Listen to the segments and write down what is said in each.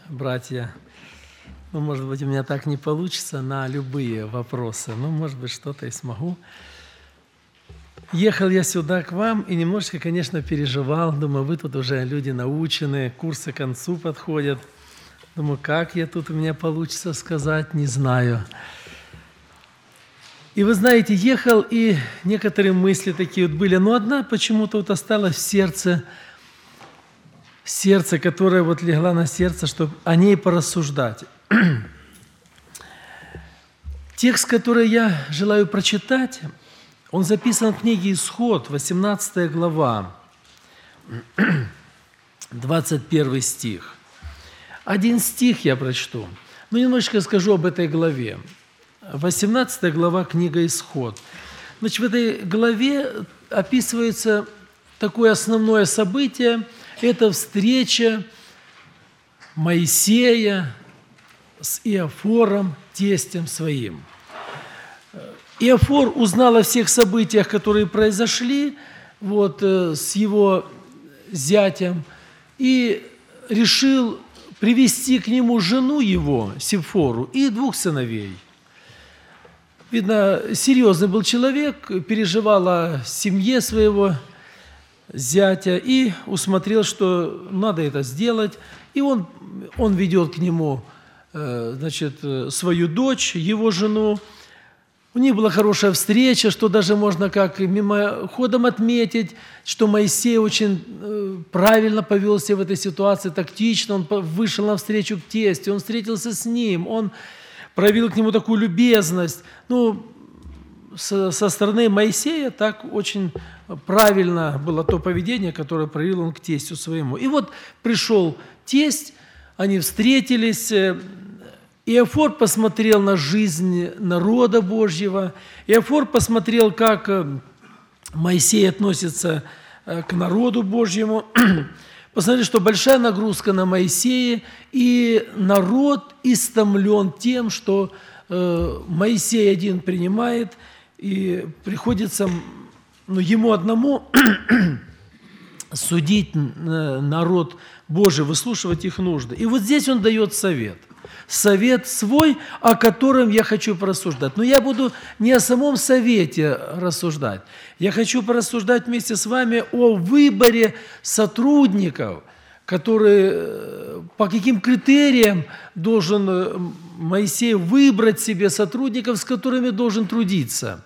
братья. Может быть, у меня так не получится на любые вопросы, но, может быть, что-то и смогу. Ехал я сюда к вам и немножечко, конечно, переживал. Думаю, вы тут уже люди наученные, курсы к концу подходят. Думаю, как я тут у меня получится сказать, не знаю. И вы знаете, ехал, и некоторые мысли такие вот были, но одна почему-то вот осталась в сердце, которая вот легла на сердце, чтобы о ней порассуждать. Текст, который я желаю прочитать, он записан в книге «Исход», 18 глава, 21 стих. Один стих я прочту, но немножечко скажу об этой главе. 18 глава, книга «Исход». Значит, в этой главе описывается такое основное событие – это встреча Моисея с Иофором, тестем своим. Иофор узнал о всех событиях, которые произошли с его зятем, и решил привести к нему жену его, Сипфору, и двух сыновей. Видно, серьезный был человек, переживал о семье своего зятя и усмотрел, что надо это сделать. И он ведет к нему свою дочь, его жену. У них была хорошая встреча, что даже можно как мимоходом отметить, что Моисей очень правильно повел себя в этой ситуации, тактично. Он вышел навстречу к тестю, он встретился с ним, он проявил к нему такую любезность. Со стороны Моисея так очень правильно было то поведение, которое проявил он к тестю своему. И вот пришел тесть, они встретились. Иофор посмотрел на жизнь народа Божьего. Иофор посмотрел, как Моисей относится к народу Божьему. Посмотрели, что большая нагрузка на Моисея, и народ истомлен тем, что Моисей один принимает, и приходится ему одному судить народ Божий, выслушивать их нужды. И вот здесь он дает совет. Совет свой, о котором я хочу порассуждать. Но я буду не о самом совете рассуждать. Я хочу порассуждать вместе с вами о выборе сотрудников, которые, по каким критериям должен Моисей выбрать себе сотрудников, с которыми должен трудиться.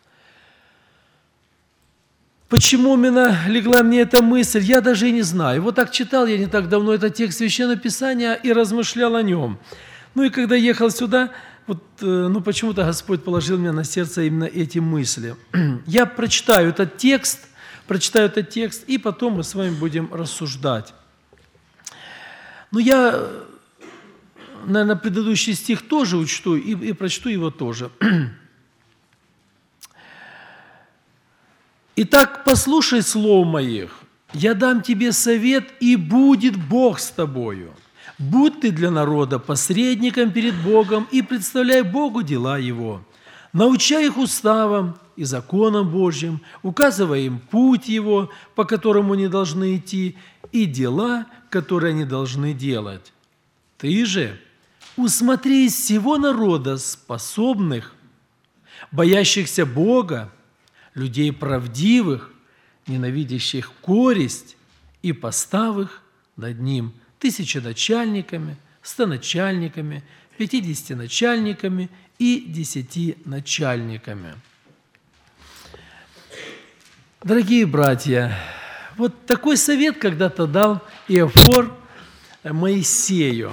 Почему именно легла мне эта мысль, я даже и не знаю. Вот так читал я не так давно этот текст Священного Писания и размышлял о нем. И когда ехал сюда, почему-то Господь положил мне на сердце именно эти мысли. Я прочитаю этот текст, и потом мы с вами будем рассуждать. Я, наверное, предыдущий стих тоже учту и прочту его тоже. «Итак, послушай слов моих, я дам тебе совет, и будет Бог с тобою. Будь ты для народа посредником перед Богом и представляй Богу дела Его. Научай их уставам и законам Божьим, указывай им путь Его, по которому они должны идти, и дела, которые они должны делать. Ты же усмотри из всего народа способных, боящихся Бога, людей правдивых, ненавидящих коресть, и поставь их над ним тысяченачальниками, стоначальниками, 50 начальниками и 10 начальниками». Дорогие братья, вот такой совет когда-то дал Иофор Моисею.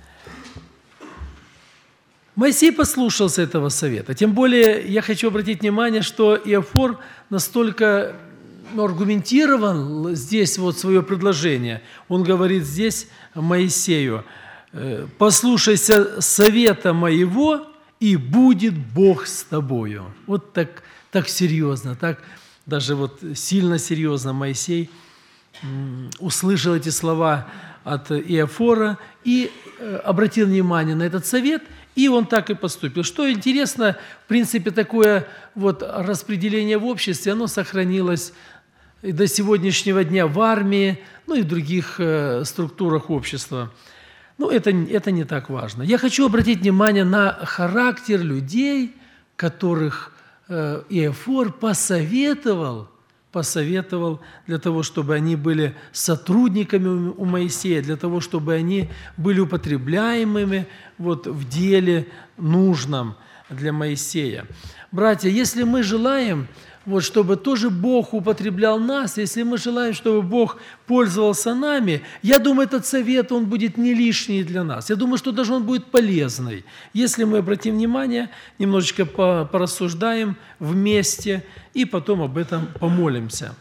Моисей послушался этого совета. Тем более я хочу обратить внимание, что Иофор настолько аргументирован здесь свое предложение. Он говорит здесь Моисею: «Послушайся совета моего, и будет Бог с тобою». Вот так серьезно, так даже сильно серьезно Моисей услышал эти слова от Иофора и обратил внимание на этот совет, и он так и поступил. Что интересно, в принципе, такое распределение в обществе, оно сохранилось и до сегодняшнего дня в армии, и в других структурах общества. Ну, это не так важно. Я хочу обратить внимание на характер людей, которых Иофор посоветовал для того, чтобы они были сотрудниками у Моисея, для того, чтобы они были употребляемыми в деле нужном для Моисея. Братья, если мы желаем, чтобы тоже Бог употреблял нас, если мы желаем, чтобы Бог пользовался нами, я думаю, этот совет, он будет не лишний для нас. Я думаю, что даже он будет полезный. Если мы обратим внимание, немножечко порассуждаем вместе и потом об этом помолимся.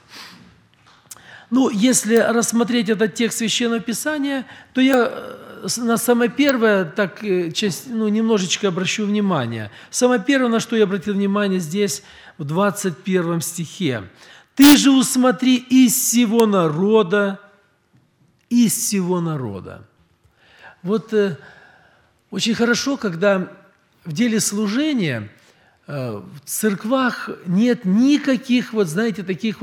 Если рассмотреть этот текст Священного Писания, то я на самое первое немножечко обращу внимание. Самое первое, на что я обратил внимание здесь, в 21 стихе. «Ты же усмотри из всего народа». Очень хорошо, когда в деле служения в церквах нет никаких, таких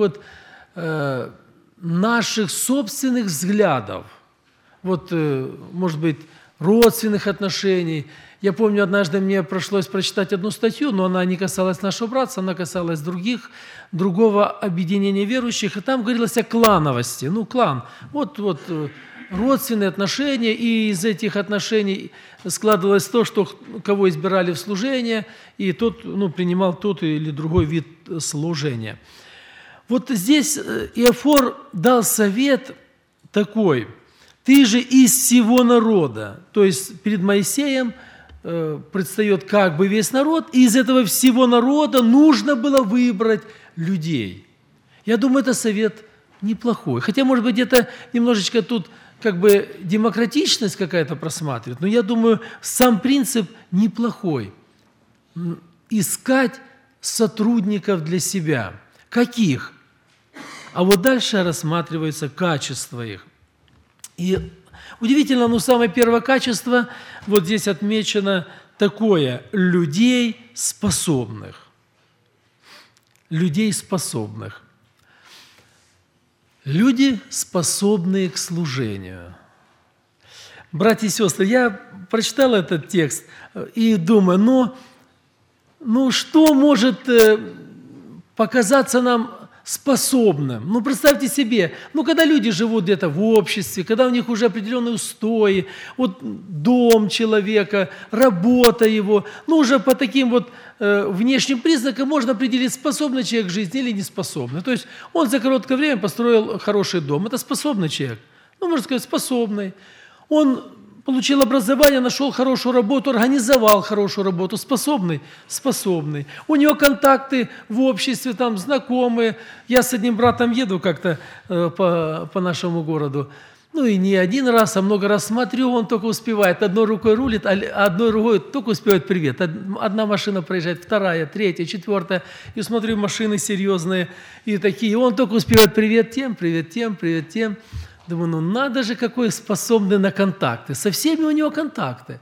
наших собственных взглядов, может быть, родственных отношений. Я помню, однажды мне пришлось прочитать одну статью, но она не касалась нашего братства, она касалась другого объединения верующих, и там говорилось о клановости. Клан. Родственные отношения, и из этих отношений складывалось то, что кого избирали в служение, и тот принимал тот или другой вид служения. Здесь Иофор дал совет такой: «Ты же из всего народа», то есть перед Моисеем предстает как бы весь народ, и из этого всего народа нужно было выбрать людей. Я думаю, это совет неплохой. Хотя, может быть, где-то немножечко тут демократичность какая-то просматривает, но я думаю, сам принцип неплохой. Искать сотрудников для себя. Каких? А дальше рассматривается качество их. И удивительно, самое первое качество, здесь отмечено такое: людей способных. Людей способных. Люди, способные к служению. Братья и сестры, я прочитал этот текст и думаю, что может показаться нам способным? Представьте себе, когда люди живут где-то в обществе, когда у них уже определенные устои, дом человека, работа его, уже по таким внешним признакам можно определить, способный человек к жизни или неспособный. То есть он за короткое время построил хороший дом. Это способный человек. Можно сказать, способный. Он получил образование, нашел хорошую работу, организовал хорошую работу. Способный? Способный. У него контакты в обществе, знакомые. Я с одним братом еду как-то по нашему городу. И не один раз, а много раз смотрю, он только успевает. Одной рукой рулит, а одной рукой только успевает привет. Одна машина проезжает, вторая, третья, четвертая. И смотрю, машины серьезные и такие. Он только успевает привет тем, привет тем, привет тем. Думаю, надо же, какой способный на контакты. Со всеми у него контакты.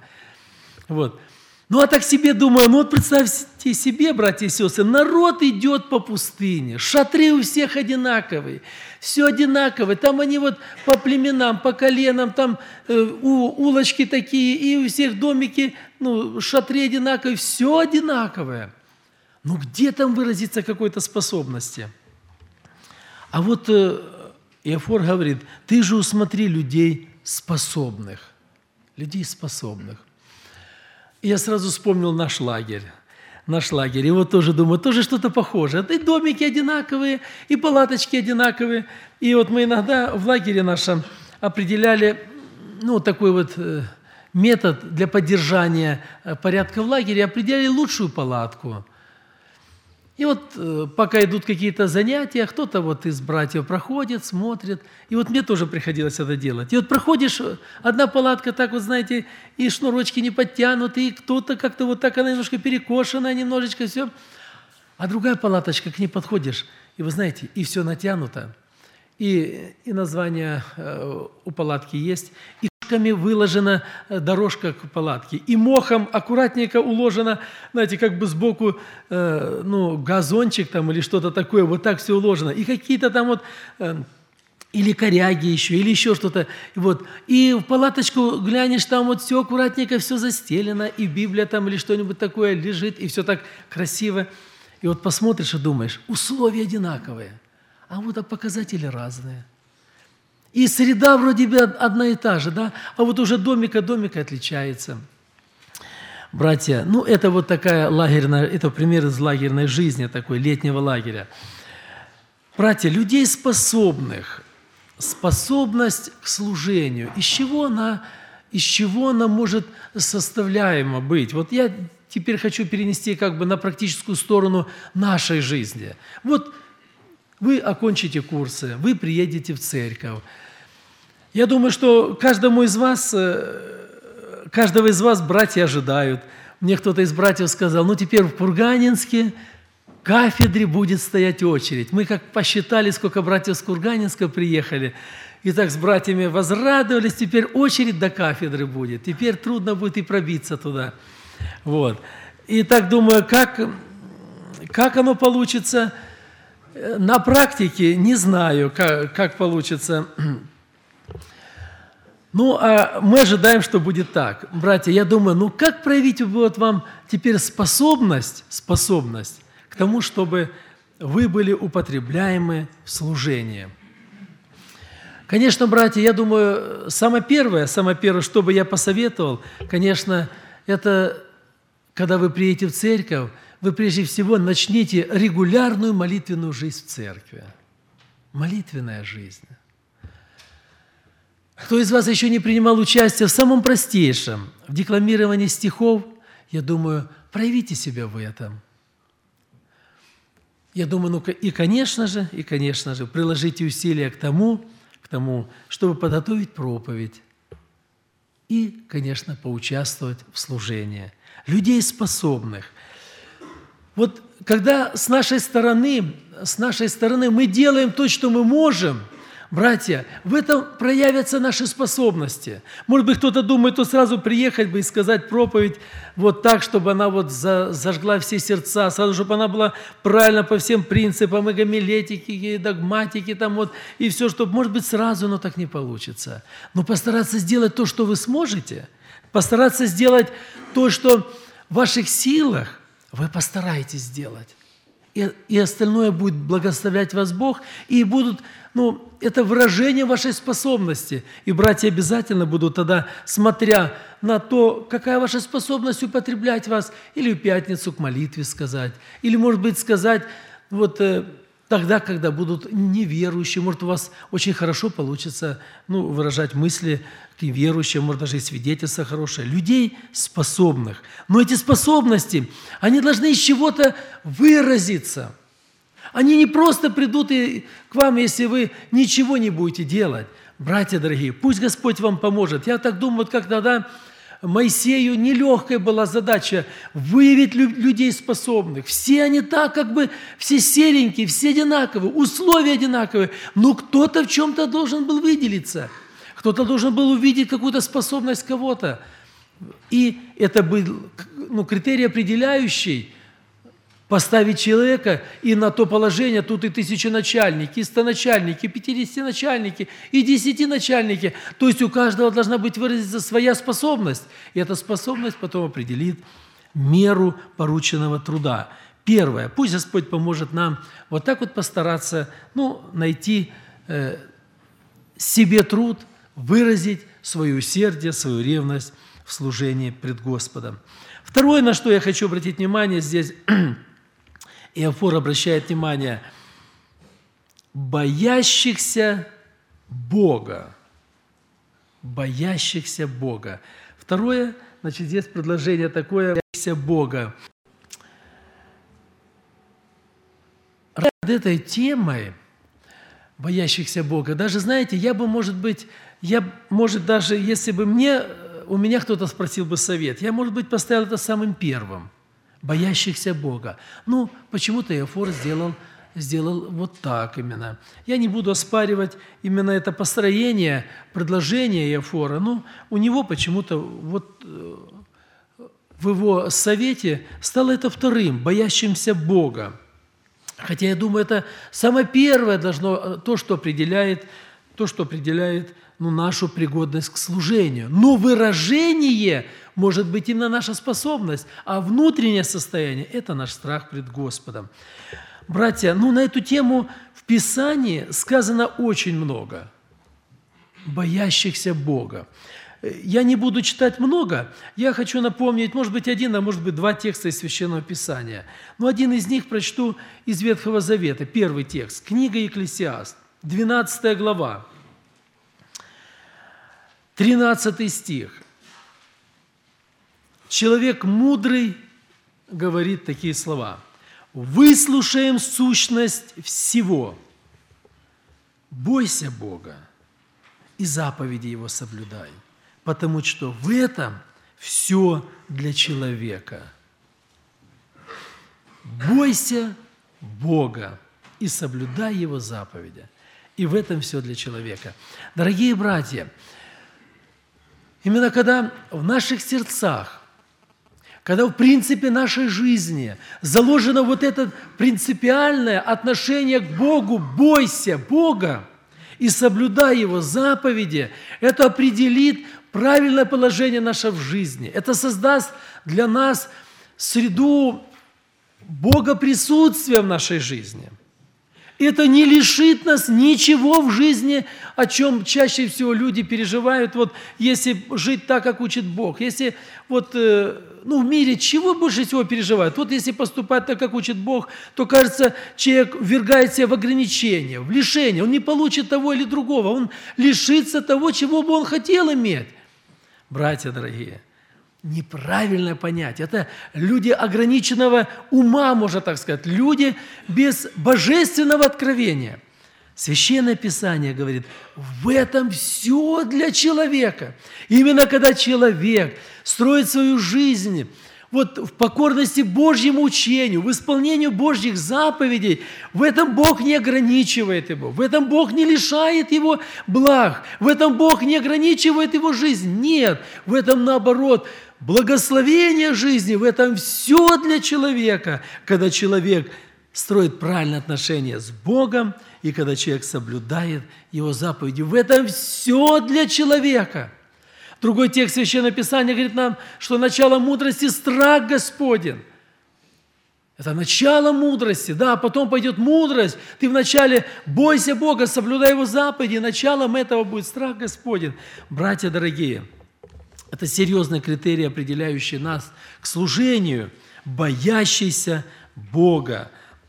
А так себе думаю, представьте себе, братья и сестры, народ идет по пустыне, шатры у всех одинаковые, все одинаковое, там они по племенам, по коленам, там улочки такие, и у всех домики, шатры одинаковые, все одинаковое. Где там выразиться какой-то способности? А Иофор говорит: ты же усмотри людей способных. Людей способных. И я сразу вспомнил наш лагерь. И тоже думаю, тоже что-то похожее. И домики одинаковые, и палаточки одинаковые. И мы иногда в лагере нашем определяли такой метод для поддержания порядка в лагере, определяли лучшую палатку. И пока идут какие-то занятия, кто-то из братьев проходит, смотрит. И мне тоже приходилось это делать. И проходишь, одна палатка так, знаете, и шнурочки не подтянуты, и кто-то как-то так, она немножко перекошенная, немножечко все. А другая палаточка, к ней подходишь, и вы знаете, и все натянуто. И название у палатки есть, и выложена дорожка к палатке, и мохом аккуратненько уложено, знаете, сбоку, газончик или что-то такое, так все уложено. И какие-то там или коряги еще, или еще что-то. Вот. И в палаточку глянешь, там вот все аккуратненько, все застелено, и Библия там или что-нибудь такое лежит, и все так красиво. И вот посмотришь и думаешь, условия одинаковые, а вот показатели разные. И среда вроде бы одна и та же, да? А вот уже домик от домика отличается. Братья, ну это вот такая лагерная, это пример из лагерной жизни, такой летнего лагеря. Братья, людей способность к служению, из чего она может составляема быть? Вот я теперь хочу перенести как бы на практическую сторону нашей жизни. Вот вы окончите курсы, вы приедете в церковь. Я думаю, что каждого из вас братья ожидают. Мне кто-то из братьев сказал, ну теперь в Курганинске кафедре будет стоять очередь. Мы как посчитали, сколько братьев с Курганинска приехали, и так с братьями возрадовались, теперь очередь до кафедры будет, теперь трудно будет и пробиться туда. Вот. И так думаю, как оно получится на практике, не знаю, как получится. Ну, а мы ожидаем, что будет так. Братья, я думаю, ну как проявить вот вам теперь способность к тому, чтобы вы были употребляемы в служении. Конечно, братья, я думаю, самое первое, что бы я посоветовал, конечно, это, когда вы приедете в церковь, вы прежде всего начните регулярную молитвенную жизнь в церкви. Молитвенная жизнь. Кто из вас еще не принимал участие в самом простейшем, в декламировании стихов, я думаю, проявите себя в этом. Я думаю, и, конечно же, приложите усилия к тому, чтобы подготовить проповедь и, конечно, поучаствовать в служении. Людей способных. Вот когда с нашей стороны мы делаем то, что мы можем, братья, в этом проявятся наши способности. Может быть, кто-то думает, то сразу приехать бы и сказать проповедь вот так, чтобы она вот зажгла все сердца, сразу, чтобы она была правильно по всем принципам, и гомилетики, и догматики, там вот, и все, чтобы, может быть, сразу оно так не получится. Но постараться сделать то, что вы сможете, постараться сделать то, что в ваших силах, вы постараетесь сделать. И остальное будет благословлять вас Бог, и будут, это выражение вашей способности. И братья обязательно будут тогда, смотря на то, какая ваша способность употреблять вас, или в пятницу к молитве сказать, или, может быть, сказать вот тогда, когда будут неверующие, может, у вас очень хорошо получится выражать мысли к верующим, может, даже и свидетельство хорошее. Людей способных. Но эти способности, они должны из чего-то выразиться. Они не просто придут к вам, если вы ничего не будете делать. Братья дорогие, пусть Господь вам поможет. Я так думаю, вот как тогда Моисею нелегкая была задача выявить людей способных. Все они так, все серенькие, все одинаковые, условия одинаковые. Но кто-то в чем-то должен был выделиться. Кто-то должен был увидеть какую-то способность кого-то. И это был критерий определяющий, поставить человека и на то положение, тут и 1000 начальники, и 100 начальники, и 50 начальники, и 10 начальники. То есть у каждого должна быть выразиться своя способность. И эта способность потом определит меру порученного труда. Первое. Пусть Господь поможет нам вот так вот постараться найти себе труд, выразить свое усердие, свою ревность в служении пред Господом. Второе, на что я хочу обратить внимание здесь, Иофор обращает внимание, боящихся Бога. Боящихся Бога. Второе, здесь предложение такое, боящихся Бога. Над этой темой, боящихся Бога, даже, знаете, может, даже если бы у меня кто-то спросил бы совет, я, может быть, поставил это самым первым. Боящихся Бога. Почему-то Иофор сделал вот так именно. Я не буду оспаривать именно это построение, предложение Иофора, у него почему-то в его совете стало это вторым, боящимся Бога. Хотя я думаю, это самое первое то, что определяет то, что определяет нашу пригодность к служению. Но выражение может быть именно наша способность, а внутреннее состояние – это наш страх пред Господом. Братья, на эту тему в Писании сказано очень много. Боящихся Бога. Я не буду читать много, я хочу напомнить, может быть, один, а может быть, два текста из Священного Писания. Но один из них прочту из Ветхого Завета, первый текст, книга Екклесиаст, 12 глава, 13 стих. Человек мудрый говорит такие слова. «Выслушаем сущность всего. Бойся Бога и заповеди Его соблюдай, потому что в этом все для человека. Бойся Бога и соблюдай Его заповеди, и в этом все для человека». Дорогие братья, именно когда в наших сердцах, когда в принципе нашей жизни заложено вот это принципиальное отношение к Богу, бойся Бога и соблюдай Его заповеди, это определит правильное положение наше в жизни. Это создаст для нас среду Бога присутствия в нашей жизни. Это не лишит нас ничего в жизни, о чем чаще всего люди переживают. Вот если жить так, как учит Бог, если в мире чего больше всего переживают? Вот если поступать так, как учит Бог, то, кажется, человек ввергает себя в ограничения, в лишение. Он не получит того или другого, он лишится того, чего бы он хотел иметь. Братья дорогие, неправильное понятие. Это люди ограниченного ума, можно так сказать, люди без божественного откровения. Священное Писание говорит, в этом все для человека. Именно когда человек строит свою жизнь в покорности Божьему учению, в исполнении Божьих заповедей, в этом Бог не ограничивает его, в этом Бог не лишает его благ, в этом Бог не ограничивает его жизнь. Нет, в этом наоборот, благословение жизни, в этом все для человека, когда человек строит правильные отношения с Богом, и когда человек соблюдает Его заповеди. В этом все для человека. Другой текст Священного Писания говорит нам, что начало мудрости – страх Господень. Это начало мудрости, да, потом пойдет мудрость. Ты вначале бойся Бога, соблюдай Его заповеди, началом этого будет страх Господень. Братья дорогие, это серьезный критерий, определяющий нас к служению, боящийся Бога.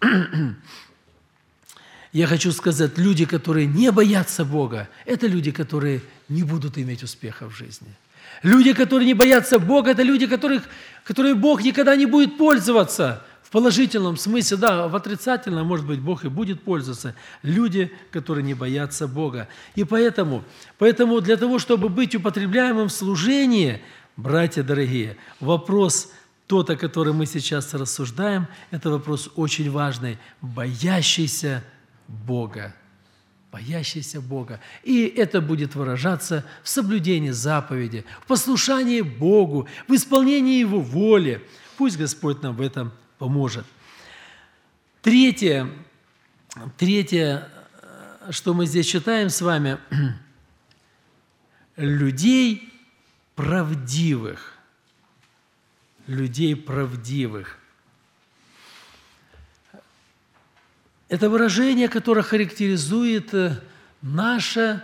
Я хочу сказать, люди, которые не боятся Бога, это люди, которые не будут иметь успеха в жизни. Люди, которые не боятся Бога, это люди, которые Бог никогда не будет пользоваться. В положительном смысле, да, в отрицательном, может быть, Бог и будет пользоваться. Люди, которые не боятся Бога. И поэтому для того, чтобы быть употребляемым в служении, братья дорогие, вопрос тот, о котором мы сейчас рассуждаем, это вопрос очень важный, боящийся Бога. Боящийся Бога. И это будет выражаться в соблюдении заповеди, в послушании Богу, в исполнении Его воли. Пусть Господь нам в этом поможет. Третье, что мы здесь читаем с вами, людей правдивых. Людей правдивых. Это выражение, которое характеризует наше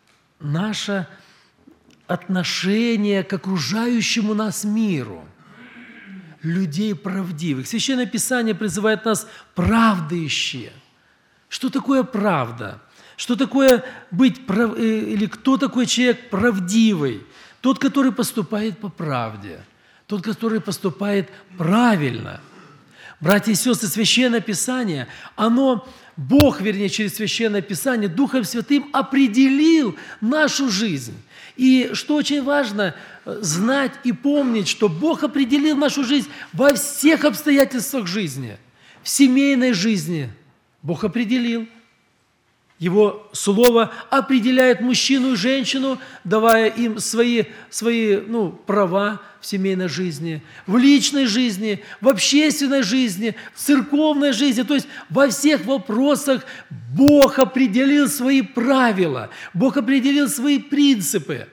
отношение к окружающему нас миру. Людей правдивых. Священное Писание призывает нас правдыщие. Что такое правда? Что такое быть или кто такой человек правдивый? Тот, который поступает по правде. Тот, который поступает правильно. Братья и сестры, Священное Писание, Бог, через Священное Писание, Духом Святым определил нашу жизнь. И что очень важно, знать и помнить, что Бог определил нашу жизнь во всех обстоятельствах жизни. В семейной жизни Бог определил. Его Слово определяет мужчину и женщину, давая им свои права в семейной жизни, в личной жизни, в общественной жизни, в церковной жизни. То есть во всех вопросах Бог определил свои правила, Бог определил свои принципы.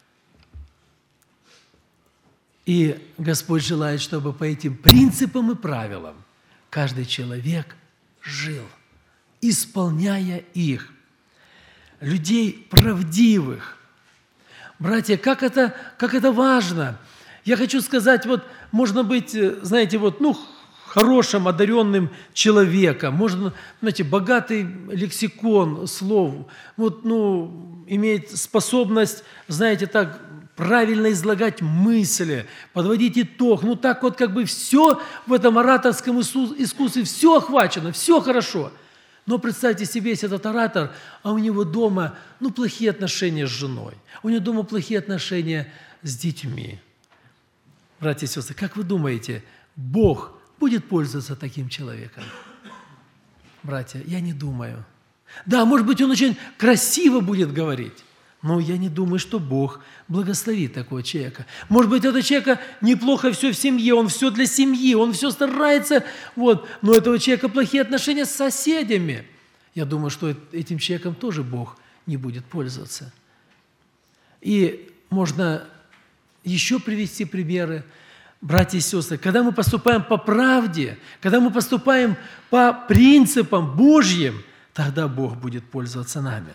И Господь желает, чтобы по этим принципам и правилам каждый человек жил, исполняя их. Людей правдивых. Братья, как это важно! Я хочу сказать, можно быть, знаете, хорошим, одаренным человеком, можно, богатый лексикон слов, иметь способность, правильно излагать мысли, подводить итог. Все в этом ораторском искусстве, все охвачено, все хорошо. Но представьте себе, есть этот оратор, а у него дома, плохие отношения с женой, у него дома плохие отношения с детьми. Братья и сестры, как вы думаете, Бог будет пользоваться таким человеком? Братья, я не думаю. Да, может быть, он очень красиво будет говорить, но я не думаю, что Бог благословит такого человека. Может быть, этого человека неплохо все в семье, он все для семьи, он все старается, но у этого человека плохие отношения с соседями. Я думаю, что этим человеком тоже Бог не будет пользоваться. И можно еще привести примеры. Братья и сестры, когда мы поступаем по правде, когда мы поступаем по принципам Божьим, тогда Бог будет пользоваться нами.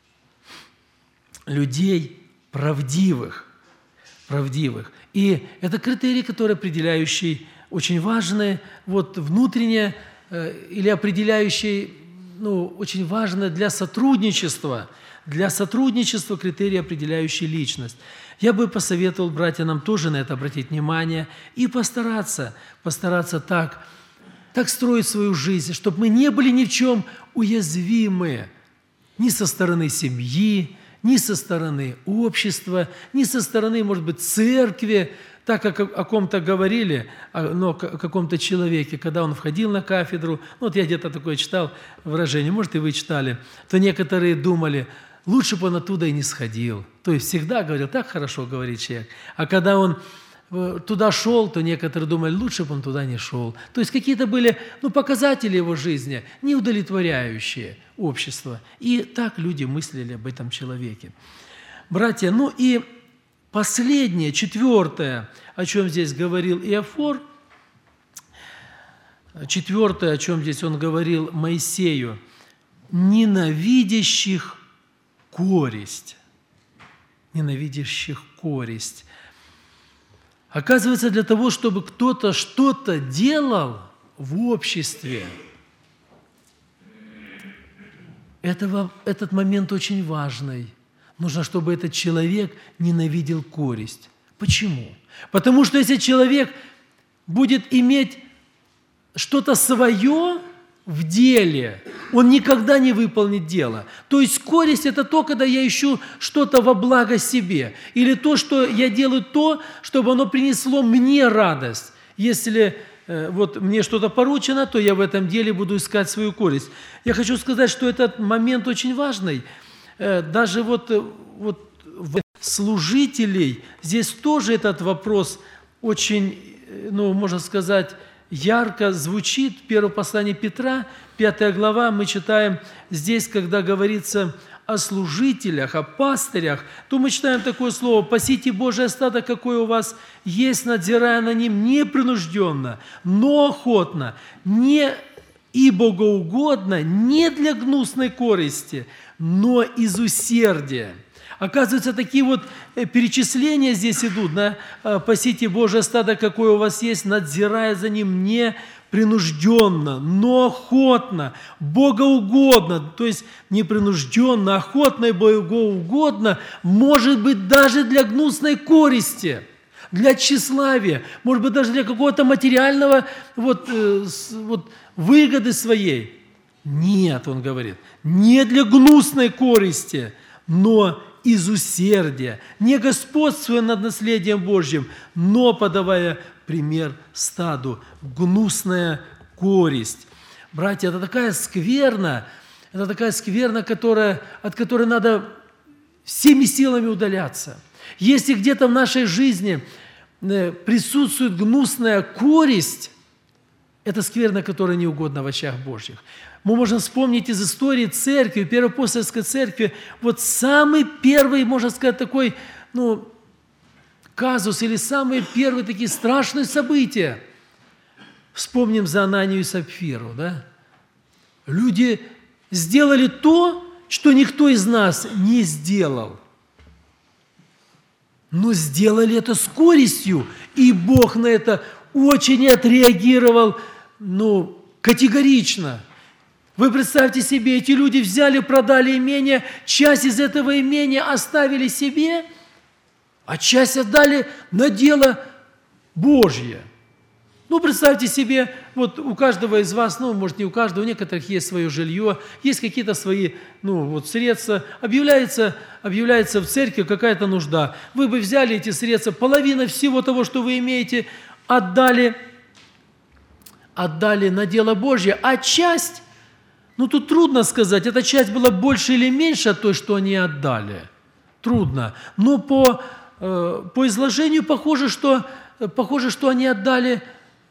Людей правдивых. И это критерий, который определяющий, очень важный, внутренне, или определяющий, очень важно для сотрудничества критерий, определяющий личность. Я бы посоветовал, братья, нам тоже на это обратить внимание и постараться так строить свою жизнь, чтобы мы не были ни в чем уязвимы ни со стороны семьи, ни со стороны общества, ни со стороны, может быть, церкви, так как о ком-то говорили, о каком-то человеке, когда он входил на кафедру, я где-то такое читал выражение, может, и вы читали, то некоторые думали, лучше бы он оттуда и не сходил. То есть всегда говорил, так хорошо говорит человек. А когда он туда шел, то некоторые думали, лучше бы он туда не шел. То есть какие-то были показатели его жизни, не удовлетворяющие общество. И так люди мыслили об этом человеке. Братья, и последнее, четвертое, о чем здесь говорил Иофор, четвертое, о чем здесь он говорил Моисею, ненавидящих коресть. Ненавидящих коресть. Оказывается, для того, чтобы кто-то что-то делал в обществе, этот момент очень важный. Нужно, чтобы этот человек ненавидел коресть. Почему? Потому что если человек будет иметь что-то свое в деле, он никогда не выполнит дело. То есть коресть – это то, когда я ищу что-то во благо себе, или то, что я делаю то, чтобы оно принесло мне радость. Если мне что-то поручено, то я в этом деле буду искать свою коресть. Я хочу сказать, что этот момент очень важный. Даже в служителей здесь тоже этот вопрос очень, можно сказать, ярко звучит. Первое послание Петра, 5 глава, мы читаем здесь, когда говорится о служителях, о пастырях, то мы читаем такое слово: «Пасите Божие стадо, какое у вас есть, надзирая на ним непринужденно, но охотно, не и богоугодно, не для гнусной корысти, но из усердия». Оказывается, такие перечисления здесь идут, да? «Пасите Божие стадо, какое у вас есть, надзирая за ним непринужденно, но охотно, богоугодно». То есть непринужденно, охотно и богоугодно, может быть, даже для гнусной корысти, для тщеславия, может быть, даже для какого-то материального выгоды своей. Нет, он говорит, не для гнусной корысти, но из усердия, не господствуя над наследием Божьим, но подавая пример стаду. Гнусная коресть. Братья, это такая скверна, Это такая скверна, от которой надо всеми силами удаляться. Если где-то в нашей жизни присутствует гнусная коресть, это скверна, которая не угодна в очах Божьих. Мы можем вспомнить из истории церкви, Первоапостольской церкви, вот самый первый, можно сказать, такой, казус или самые первые такие страшные события. Вспомним за Ананию и Сапфиру, да? Люди сделали то, что никто из нас не сделал. Но сделали это с корыстью, и Бог на это очень отреагировал, категорично. Вы представьте себе, эти люди взяли, продали имение, часть из этого имения оставили себе, а часть отдали на дело Божье. Представьте себе, вот у каждого из вас, может, не у каждого, у некоторых есть свое жилье, есть какие-то свои, средства. Объявляется в церкви какая-то нужда. Вы бы взяли эти средства, половина всего того, что вы имеете, отдали на дело Божье, а часть, тут трудно сказать, эта часть была больше или меньше от той, что они отдали. Трудно. Но по изложению похоже, что они отдали,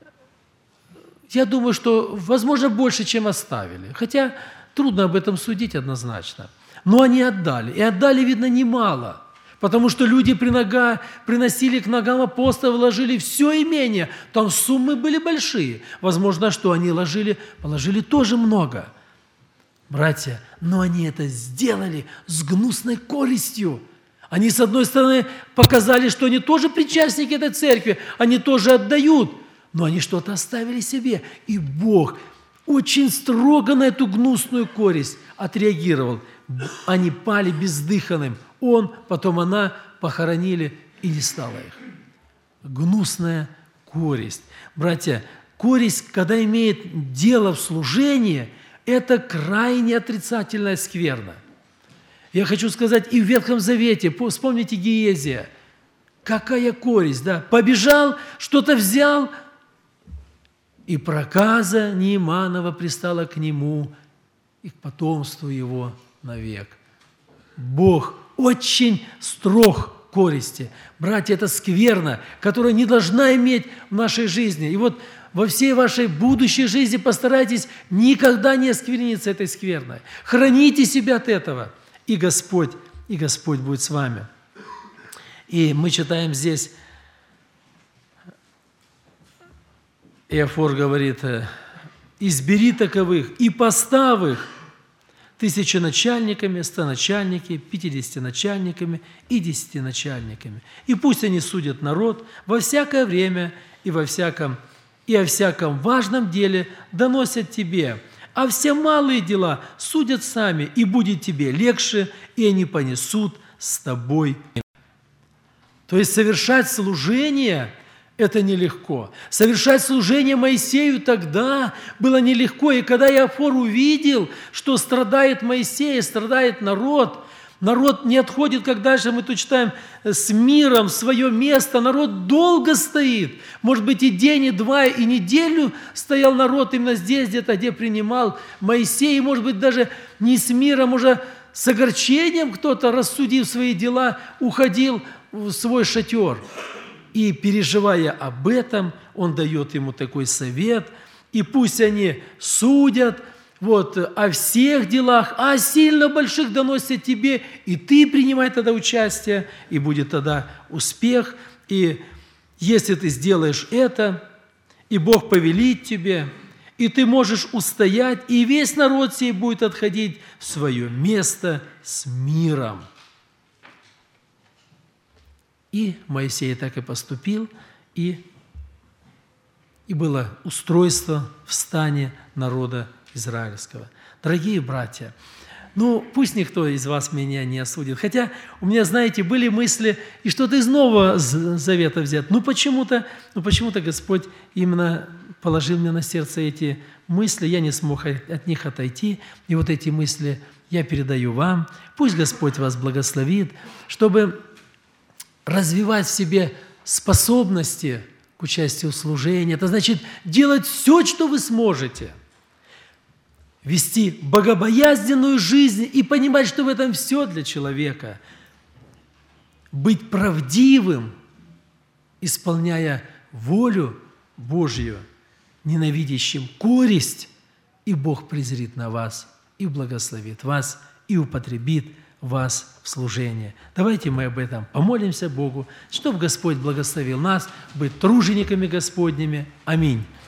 я думаю, что, возможно, больше, чем оставили. Хотя трудно об этом судить однозначно. Но они отдали. И отдали, видно, немало. Потому что люди приносили к ногам апостола, вложили все имение. Там суммы были большие. Возможно, что они положили тоже много. Братья, но они это сделали с гнусной корыстью. Они, с одной стороны, показали, что они тоже причастники этой церкви, они тоже отдают, но они что-то оставили себе. И Бог очень строго на эту гнусную коресть отреагировал. Они пали бездыханным. Он, потом она похоронили, и не стало их. Гнусная коресть. Братья, коресть, когда имеет дело в служении, это крайне отрицательная скверна. Я хочу сказать, и в Ветхом Завете, вспомните Гиезия, какая коресть, да? Побежал, что-то взял, и проказа Неиманова пристала к нему и к потомству его навек. Бог очень строг к користи. Братья, это скверна, которая не должна иметь в нашей жизни. И вот во всей вашей будущей жизни постарайтесь никогда не оскверниться этой скверной. Храните себя от этого, и Господь будет с вами. И мы читаем здесь, Иофор говорит, «Избери таковых и поставь их тысяченачальниками, стоначальниками, 50-начальниками и 10-начальниками. И пусть они судят народ во всякое время и о всяком важном деле доносят тебе, а все малые дела судят сами, и будет тебе легче, и они понесут с тобой». То есть совершать служение – это нелегко. Совершать служение Моисею тогда было нелегко. И когда Иофор увидел, что страдает Моисей, страдает народ не отходит, как дальше мы тут читаем, с миром в свое место, народ долго стоит. Может быть, и день, и два, и неделю стоял народ именно здесь, где-то, где принимал Моисей. И, может быть, даже не с миром, уже с огорчением кто-то, рассудив свои дела, уходил в свой шатер. И, переживая об этом, он дает ему такой совет, и пусть они судят о всех делах, а о сильно больших доносят тебе, и ты принимай тогда участие, и будет тогда успех. И если ты сделаешь это, и Бог повелит тебе, и ты можешь устоять, и весь народ сей будет отходить в свое место с миром. И Моисей так и поступил, и было устройство в стане народа израильского. Дорогие братья, пусть никто из вас меня не осудит, хотя у меня, знаете, были мысли и что-то из Нового Завета взять. Почему-то Господь именно положил мне на сердце эти мысли, я не смог от них отойти, и вот эти мысли я передаю вам. Пусть Господь вас благословит, чтобы развивать в себе способности к участию в служении. Это значит делать все, что вы сможете. вести богобоязненную жизнь и понимать, что в этом все для человека. Быть правдивым, исполняя волю Божью, ненавидящим коресть, и Бог презрит на вас, и благословит вас, и употребит вас в служение. Давайте мы об этом помолимся Богу, чтобы Господь благословил нас быть тружениками Господними. Аминь.